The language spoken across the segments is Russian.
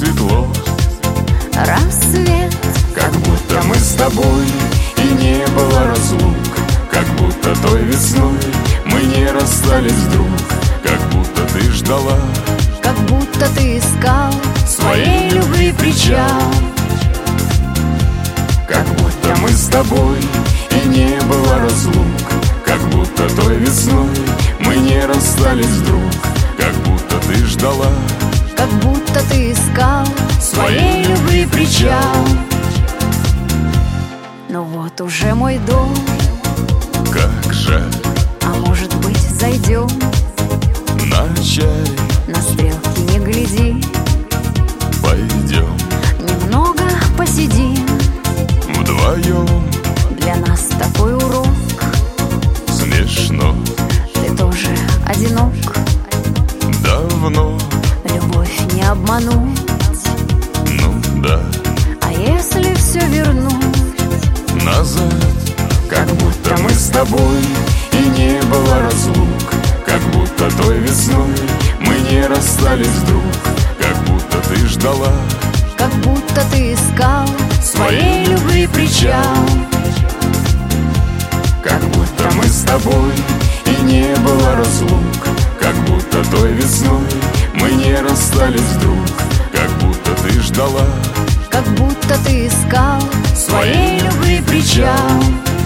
светло, рассвет. как будто мы с тобой и не было разлук, как будто той весной мы не расстались вдруг, как будто ты ждала, Как будто ты искал своей любви причал. Как будто мы с тобой и не было разлук, как будто той весной мы не расстались вдруг, как будто ты ждала, Как будто ты искал своей любви причал. Но вот уже мой дом, Как жаль, а может быть зайдем, вначале на стрелки не гляди, пойдем немного посидим. вдвоем. Для нас такой урок, Смешно, ты тоже одинок. давно, Любовь не обмануть, ну да, а если все вернуть? назад. Как будто мы с тобой и не было разлук, как будто той весной мы не расстались вдруг, как будто ты ждала, Как будто ты искал своей любви причал. Как будто мы с тобой и не было разлук, как будто той весной мы не расстались вдруг, как будто ты ждала, Как будто ты искал своей любви причал.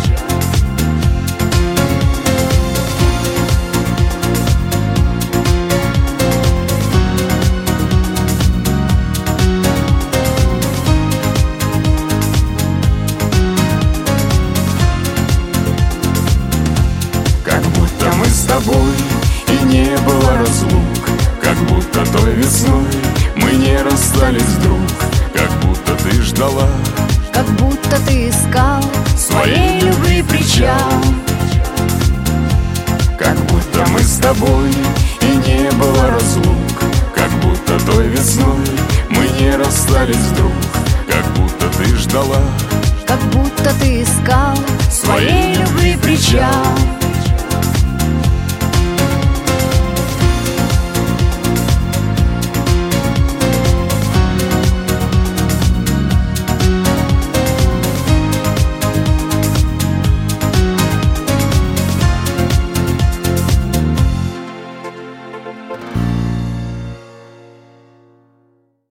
Как будто мы с тобой и не было разлук, как будто той весной мы не расстались вдруг, как будто ты ждала, Как будто ты искал своей любви причал. Как будто мы с тобой и не было разлук, как будто той весной мы не расстались вдруг, как будто ты ждала, Как будто ты искал своей любви причал.